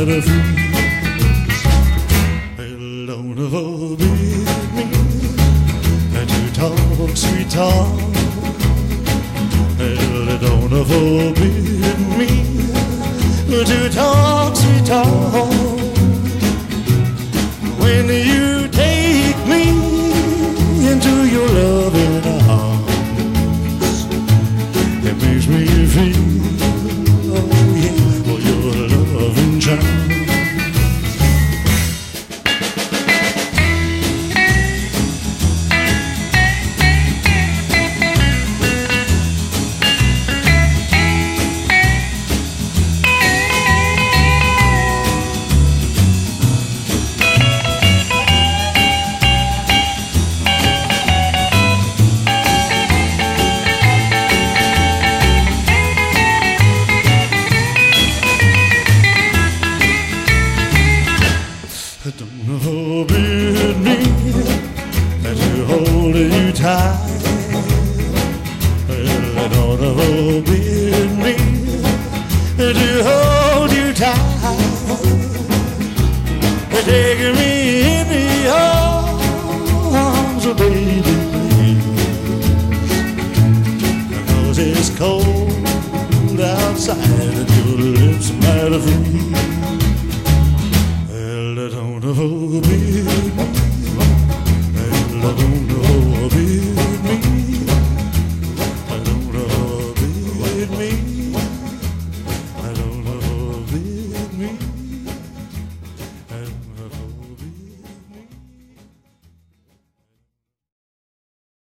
mighty freeze. Well, don't forbid me to talk sweet talk. Well, don't forbid me to talk sweet talk. When you take me into your loving arms, it makes me feel, oh yeah, oh, your loving charm. Don't forbid me to hold you tight. Well, don't forbid me to hold you tight. Take me in your arms, oh baby, please. 'Cause it's cold outside and your lips might freeze. Don't forbid